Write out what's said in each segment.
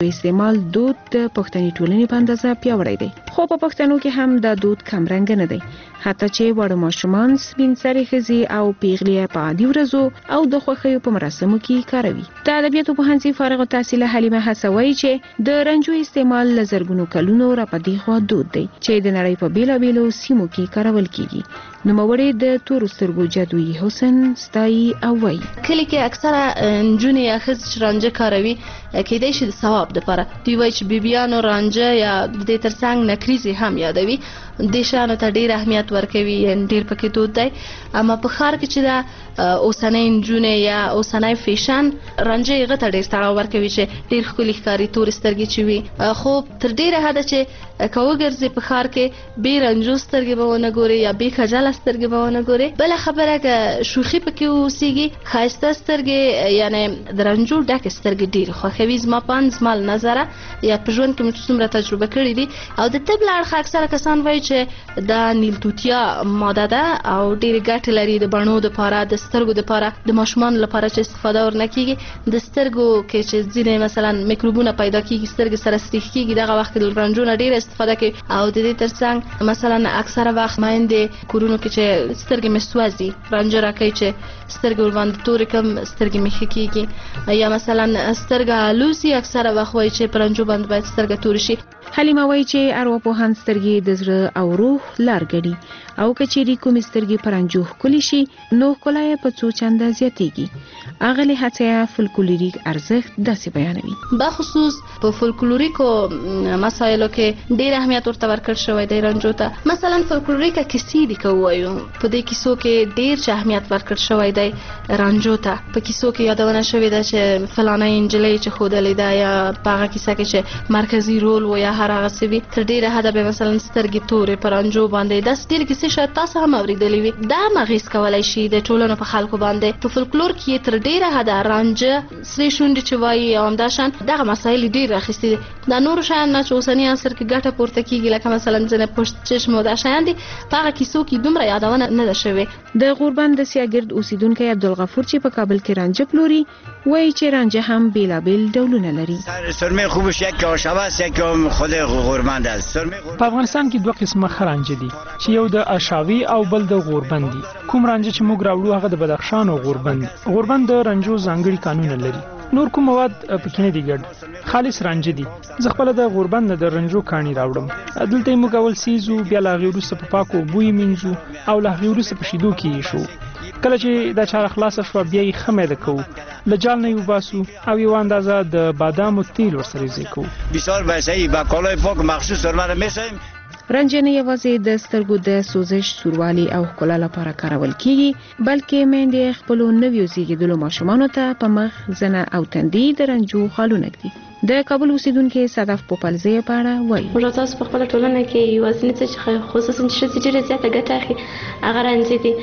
استعمال دود د پښتني ټولنې په اندازه پیاوړی دی، خو په پښتنو کې هم دا دود کم رنګ نه دی، حتی چې وړ ماشومان سپین سرې ښځې او پیغلې په عادي ورځو او د خوښیو په مراسمو کې کاروي. د ادبیاتو پوهنځي فارغ التحصیله حلیمه هڅوي چې د رنجو استعمال له زرګونو کلونو راپدې خوا دود دی چې د نړۍ په بیلابیلو سیمو کې کارول کیږي. نوموړی د تورو سترګو جادویي حسن ستایي او وایي کلی کې اکثره نجونې یا ښځې چې رانجه کاروي کېدای شي د ثواب دپاره دوی وایي چې بیبیانو رانجه یا د دې ترڅنګ نکریزې هم یادوي، دې شیانو ته ډېر اهمیت ورکوي، ډېر پکې دود دی. اما په ښار کې چې دا اوسنۍ نجونې یا اوسنی فیشن رانجه هغه ته ډېر تړاو ورکوي چې ډېر ښکلي ښکاري، تورې سترګې چې وي، خو تر ډېره حده چې که وګرځې په ښار کې بې رنجو سترګې به ونه ګورې یا بې خجله سترګې به ونه ګورې. بله خبره که شوخي پکې اوسېږي، ښایسته سترګې یعنې د رنجو ډکې سترګې ډېرې خوښوي. زما په اند زما له نظره یا په ژوند کې مې څومره تجربه کړې دي. او د طب له اړخه اکثره کسان وایي چې دا نیل توتیا ماده ده او ډېرې ګټې لري د بڼو دپاره، د سترګو دپاره، د ماشومانو لپاره چې استفاده ورنه کېږي. د سترګو کې چې ځینې مثلا میکروبونه پیدا کېږي، سترګې سره سریښ کېږي، دغه وخت کې رنجو نه ډېره استفاده کوي. او د دې ترڅنګ مثلا اکثره وخت میندې کورونو کې چې سترګې مې سوځي رنجه راکوي چې سترګې ورباندې تورې کم، سترګې مې ښه کېږي. یا مثلا سترګه لوسي، اکثره وخت وایي چې په رنجو باندې باید سترګه تورې شي. حلیمه وایي چې ارواپوهان سترګې د زړه او روح لار ګڼي او که چیرې کومې سترګې په رنجو ښکلې شي نو ښکلا یې په څو چنده زیاتېږي. اغلې هڅه فولکلوریک ارزښت داسې بیانوي. بخصوص په فولکلوریکو مسایلو کې ډېر اهمیت ورته ورکړل شوی دی رنجو ته. مثلا فولکلوریکه کیسې دي که ووایو، په دې کیسو کې ډېر چې اهمیت ورکړل شوی دی رنجو ته. په کیسو کې یادونه شوې ده چې فلانۍ نجلۍ چې ښودلې ده یا په هغه کیسه کې چې مرکزي رول و یا هر هغه څه وي، تر ډېره حده به مثلا سترګې تورې په رنجو باندې. داسې ډېرې کیسې شاید تاسو هم اورېدلې وي. دا هم اغېز کولی شي د ټولنو په خلکو باندې. په فولکلور کې تر ډېره حده رانجه، سرې شونډې چې وایي او همداشان دغه مسایل ډېر راخیستي دي. دا نورو شیان نه چې اوسني عصر کې ګټه پورته کېږي، لکه مثلا ځینې پشت چشم او دا شیان دي، په هغه کیسو کې دومره یادونه نه ده شوې. د غوربند د سیاګرد اوسیدونکی عبدالغفور چې په کابل کې رانجه پلوري وایي چې رانجه هم بیلابیل ډولونه لري. سرمه خوبش یک آشابه است، یک خود غوربند است. په افغانستان کې دوه قسمه رانجه دي چې یو د اشاوي او بل د غوربند دي. کوم رانجه چې موږ راوړو هغه د بدخشان او غوربند. غوربند د رنجو ځانګړي قانون لري، نور کوم مواد پکې نه دي ګډ، خالص رانجه دي. زه خپل د غوربند د رنجو کاڼي راوړم، دلته موږ اول سیزو، بیا لا غیر وروسته په پاکو بوی منځو او لا غیر وروسته په شیدو کې شو. کله چې دا چاره خلاصه شوه بیا یې ښه میده کوو، له جال نه یې وباسو او یو اندازه د بادامو تیل ورسره یې کوو. بسیار بسیار با کالای پاک مخصوص سرمه میساییم. رنجه نه یوازې د سترګو د سوزش، سوروالي او ښکلا لپاره کارول کیږي، بلکې میندې خپلو نویو زیږیدلو ماشومانو ته په مخ، زنه او تندي د رنجو خالونه ږدي. د کابل اوسیدونکي صدف پوپلزی په اړه وایي: موږ تاسو په خپل ټولنه کې یوازینی څه چې خصوصا چې ډېره زیاته ګټه اخلي هغه رنجه دي.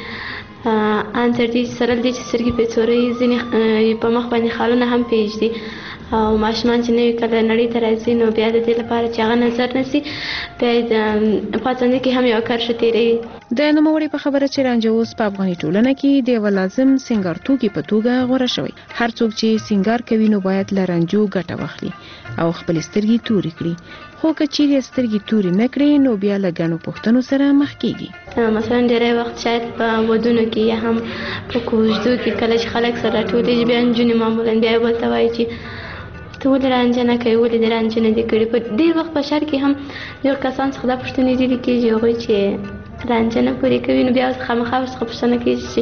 ان تر دې سره د سترګې په تورې ځینې په مخ باندې خالونه هم پیږدي او ماشومان چې نوی کله نړۍ ته راځي نو بیا د دې لپاره چې هغه نظر نشي بیا د پاتنې کې هم یو کار شتېری. د نوموړي په خبره چې رانجه اوس په افغاني ټولنه کې د یو لازم سنگار توکي په توګه غوړه شوی. هر څوک چې سنگار کوي نو باید له رانجو ګټه واخلي او خپل سترګې تورې کړي، خو که چیرې سترګې تورې نه کړي نو بیا له ګڼو پوښتنو سره مخ کېږي. مثلا ډېری وخت شاید په ودونو کې یا هم په کوژدو کې کله چې خلک سره راټولېږي بیا نجونې معمولا بیا یو بل ته وایي چې ته ولې رانجه نه کوې، ولې دې رانجه نه دې کړې. په ډېر وخت په شهر کې هم ډېر کسان څخه دا پوښتنې ډېرې کېږي هغوی چې رانجه نه پورې کوي نو بیا خامخا ورڅخه پوښتنه کېږي چې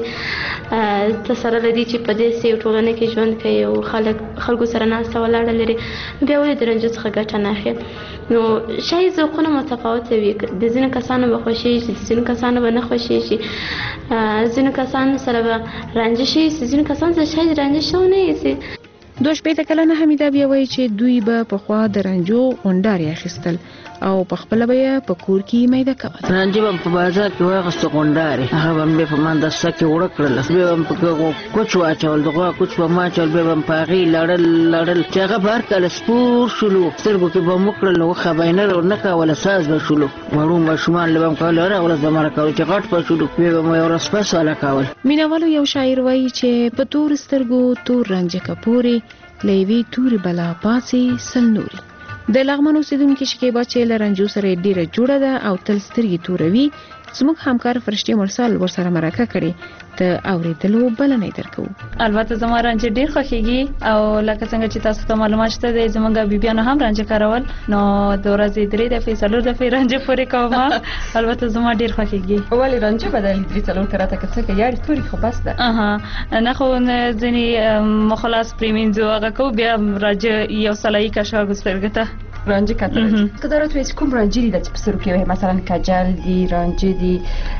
ته سره له دې چې په داسې یو ټولنه کې ژوند کوي او خلکو سره ناسته ولاړه لري نو بیا ولې د رانجو څخه ګټه نه اخلي. نو شاید ذوقونه متفاوته وي، د ځینو کسانو به خوښېږي، د ځینو کسانو به نه خوښېږي، ځینو کسانو سره به رانجه شي، ځینو کسانو سره شاید رانجه شوی نه وي. 22 کلنه حمیده بیا وایي چې دوی به پخوا د رنجو غونډارې اخیستل او په خپل به په کور کې میده کول. رانجه به په بازار کې واغست غونډارې، هغه به په مندسه کې وړه کړل، بیا به په کوچ واچول، دغه کوچ به ماچول، بیا به په هغې لړل چې هغه به هر کله سپور شولو، سترګو کې به مو کړل، وښه به یې نه ورنه کوله، ساز به شولو، وړو ماشومان له به م کول، هره ورځ به مړه کول چې غټ به شولو، بیا به مو یو ورځ پس واله کول. مینهوالو یو شاعر وایي چې په تور سترګو تور رنجه که پورې لیوی توري بلا پاسې سل نوري. د لغمن اوسیدونکو شکیبا چې لرنجو سره ډیره جوړه ده او تل سترګې توروي، زموږ همکار فرشتي مرسل ورسره مرکه کړي ته اوریدلو بلنه درکو. البته زما رانجه ډیر خوښیږي او لکه څنګه چې تاسو ته معلومات شته د زمونږ بیبيانو هم رانجه کارول، نو د ورځې 3 دفعې 4 دفعې رانجه پورې کوم. البته زما ډیر خوښیږي. ولی رانجه بدل 3 کراته که څه یاري توري خو بس ده. نه خو ځنی مخلاص پریمینځو هغه کو بیا رانجه یو سلای کا شاګ سترګته رانجه کتل. کله راته کوم رانجه دي چې په سر کې مثلا کجل دي، رانجه دي،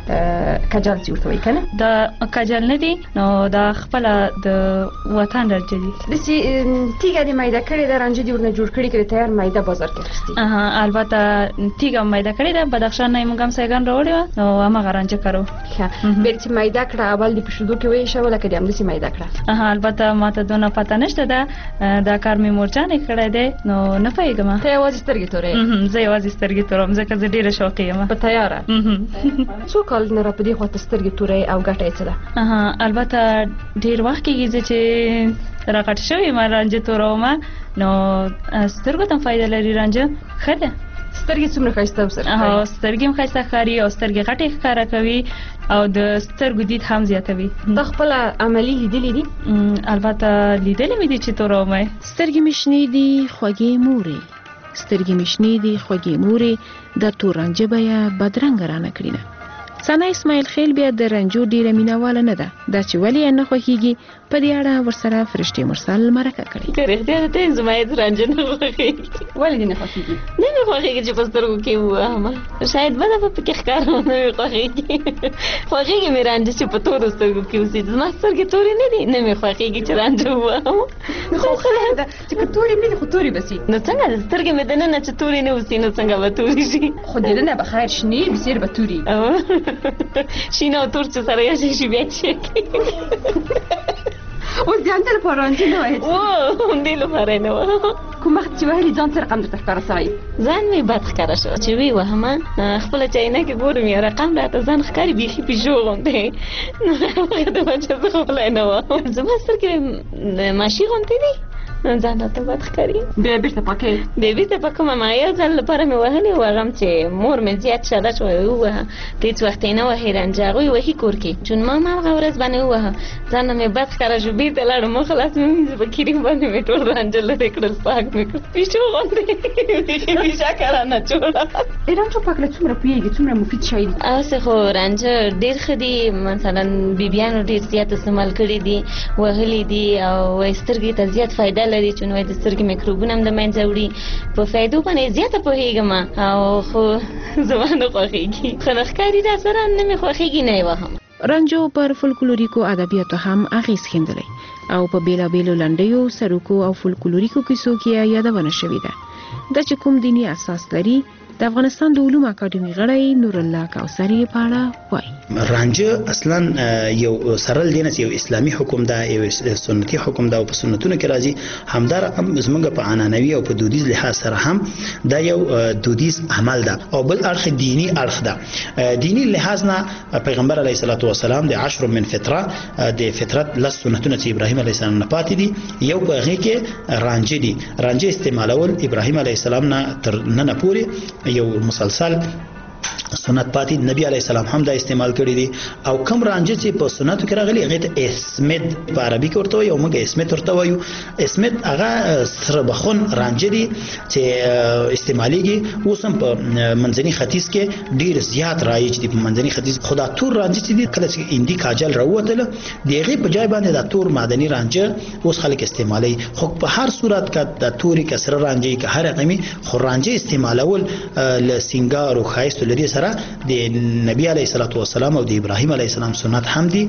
کجل چې ورته وایي کنه دا کجل نه دي، نو دا خپل د وطن رانجه دي. دسی تیګه دی مایده کړی د رانجه دی ورنه جوړ کړی کړي تیار مایده بازار کې خستي. البته تیګه مایده کړی د بدخشان نه موږ هم سیګان راوړی نو هغه رانجه کارو. بیل چې مایده کړه اول دی پښتو کې وایي شو لکه دیم دسی مایده کړه. البته ماته دونه پته نشته دا کار می مورجانې کړی دی نو نه پېګم. ته یوازې سترګې تورې؟ زه یوازې سترګې تورم ځکه زه ډیره شوقي یم. په تیاره څو کال نه را پدې خو ته سترګې تورې او ګټه یې څه ده؟ البته ډیر وخت کېږي چې راغټ شوی ما رانجه توروم نو سترګو ته فائدہ لري رانجه خده. سترګې څومره ښایسته وسره؟ سترګې هم ښایسته ښکاري او سترګې غټې ښکاره کوي او د سترګو دید هم زیاتوي. دا خپل عملی لیدلې دي؟ البته لیدلې مې دي چې توروم. سترګې مشنې دي خوږې مورې، سترګې مشنې دي خوږې مورې، د تورانجه بیا بدرنګ رانه کړی نه. ثنا اسماعیل خیل بیا د رنجو ډیره مینواله نه ده، دا چې ولې نه خوښیږي په دې اړه ورسره فرشتي مرسل مرکه کړي. رښتیا ته زما د رنجو نه خوښیږي. ولې نه خوښیږي؟ نه خوښیږي چې په سترګو کې وهم، شاید بده په کې ښکارونه نه خوښیږي. خوښیږي مې رنجه چې په تورو سترګو کې اوسي، زما سترګې تورې نه دي، نه مې خوښیږي چې رنجه وهم. خو خلک ده چې که تورې مې خو تورې بسي، نو څنګه سترګې مې دنه چې تورې نه اوسي نو څنګه به تورې شي؟ خو دنه به خیر شنی بسیر به تورې شینه او تور چې سره یې شي بیا چې اوس ځان ته په رانجه نه وایي او دې لپاره نه و کوم وخت چې وایي ځان سره رقم درته ښکاره سوی؟ ځان مې بد ښکاره شو چې وی وهمه خپله چینکې ګورم یو رقم راته ځان ښکاري بیخي پیژو غوندې نو هغه د وجه زه خپله نه وم. زما سترګې ماشي غوندې دي، ځان راته بد ښکاري. بیا بیرته پاکې؟ بیا بیرته پاکوم. ما یو ځل لپاره مې وهلې وغم چې مور مې زیات شده شوی ووهه، ته هېڅ وخت یې نه وهې رنجه، هغوی وهي کور کې، چون ما همغه ورځ باندې ووهه، ځان مې بد ښکاره شو، بیرته لاړم مو خلاص مې وینځه په کریم باندې مې ټول رانجه لرې کړل، پاک مې کړل، پیشو غوندې بیخي پیشکره نه جوړه. رانجه پاکله څومره پوهېږي څومره مفید شی دي؟ اوسې خو رانجه ډېر ښه دي، مثلا بیبیانو ډېر زیات استعمال کړي دي، وهلي دي او وایي سترګې ته زیات فایده لري، چون وایي د سترګې میکروبونه هم د منځه وړي. په فایدو باندې زیاته پوهېږم او خو زما نه خوښېږي، ښه نه ښکاري را سره، نه مې خوښېږي نه یې وهم. رنجو پر فولکلوریکو ادبیاتو هم اغیز ښندلی او په بیلابیلو لنډیو، سروکو او فولکلوریکو کیسو کې یادونه شوې ده. دا چې کوم دیني اساس لري د افغانستان د علومو اکاډمي غړی نور الله کوثری په اړه وایي. رانجه اصلا یو سرل دین یو اسلامي حکم ده، یو سنتي حکم ده او په سنتونو کې راځي. همدار هم زمونږ په عنعنوي او په دودیز لحاظ سره هم دا یو دودیز عمل ده او بل اړخ دینی اړخ ده. دینی لحاظ نه پیغمبر علیه الصلاۃ والسلام د 10 من فطره د فطرت لس سنتونه چې ابراهیم علیه السلام نه پاتې دي، یو په هغه کې رانجه دي. رانجه استعمالول ابراهیم علیه السلام نه تر نن پورې یو مسلسل سنت پاتې، نبی علی السلام هم دا استعمال کړی دي. او کم رانجه چې په سنتو کې راغلي هغه ته اسمت په عربي کې ورته وایي او موږ اسمت ورته وایو. اسمت هغه سره بخون رانجه دي چې استعماليږي، اوس هم په منځني ختیځ کې ډیر زیات رایج دي. په منځني ختیځ خدا تور رانجه چې دي کله چې اندی کاجل راووتله دغه په ځای باندې د تور معدني رانجه اوس خلک استعمالي. خو په هر صورت کې د توري کسر رانجه کې هر رقمي خو رانجه استعمالول ل سنگار او خایست لري سره د نبی علیه الصلاۃ والسلام او د ابراهیم علیه السلام سنت هم دي.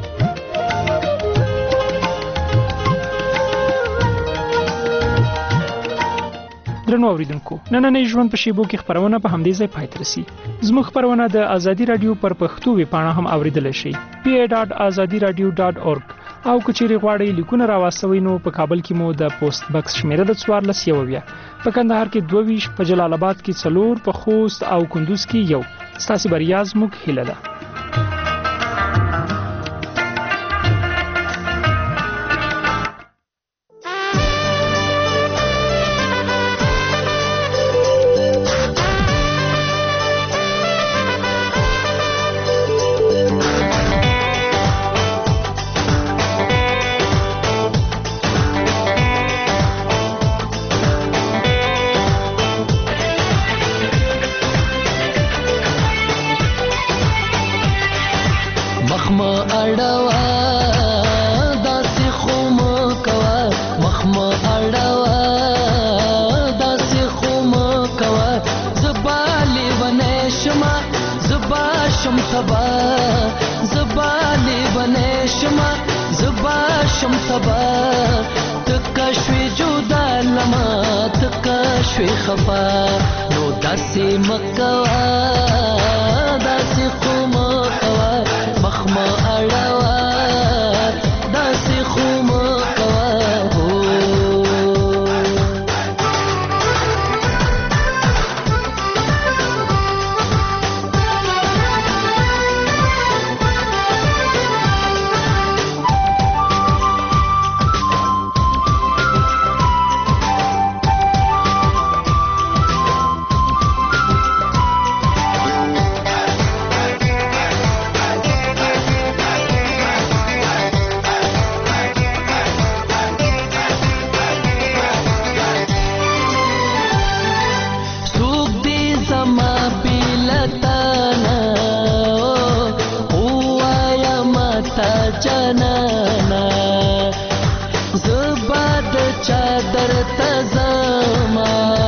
درنو اوریدونکو، نننۍ ژوند په شیبو کې خبرونه په همدې ځای پای ته رسي. زموږ خبرونه د ازادي رادیو پر پښتو ویبپاڼه هم اوریدل شي، pa.azadiradio.org. او کچېری غواړئ لیکونه راوستوئ نو په کابل کې مو د پوسټ بکس شمیره د 14 په کندهار کې 22 په جلال آباد کې 4 په خوست او کندوز کې 1. ستاسو بریا زموږ هیله ده. اړوا داسې خو مه کوه مخ مه اړوا داسې خو مه کوه زبا لیونی شمه زبا شم تبا زبا لیونی شمه زبا شم تبا تکه شوې جدا لمه تکه شوې خفا نو داسې مه کوه داسې خو مه کوه مخ مه اړوه داسې خو مه کوه جانانا زبا د چادر تزما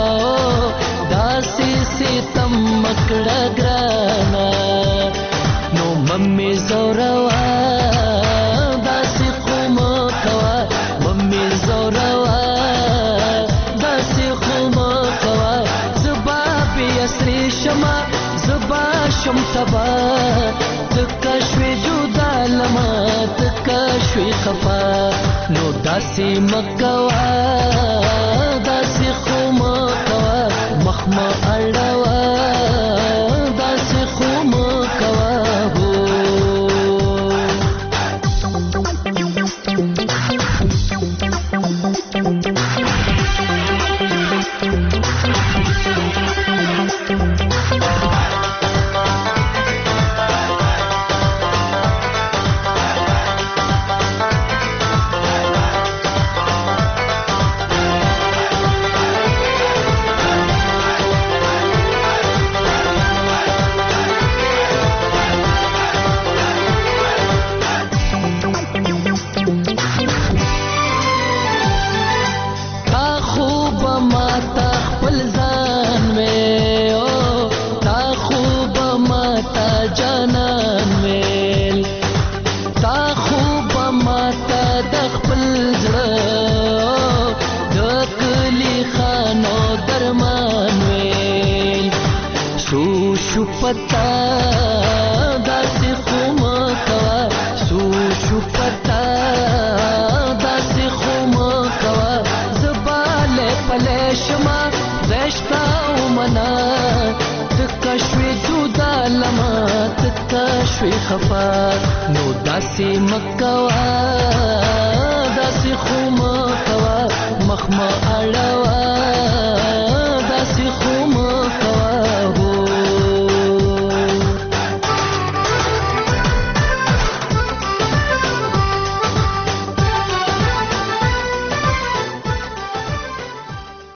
داسې ستم مکړه ګرانا نو ممي زوروا داسې خو مه کوه ممي زوروا داسې خو مه کوه زبا بې اسرې شمه زبا شم تبا تکه شوې جدا لمه تکه شوې خفا نو داسې مه کوه داسې خو مه کوه مخ مه اړوه داسې خو مه کوه جانان ویل تا خوب ماتا د خپل زړه د کلی خانو درمان ویل شو شو پتا داسې خو مه کوه شو پتا داسې خو مه کوه زبا پلی شمه زشتا ومنه تکه شوې جدا لمه تکه شوې خفا نو داسې مه کوه داسې خو مه کوه مخ مه اړوه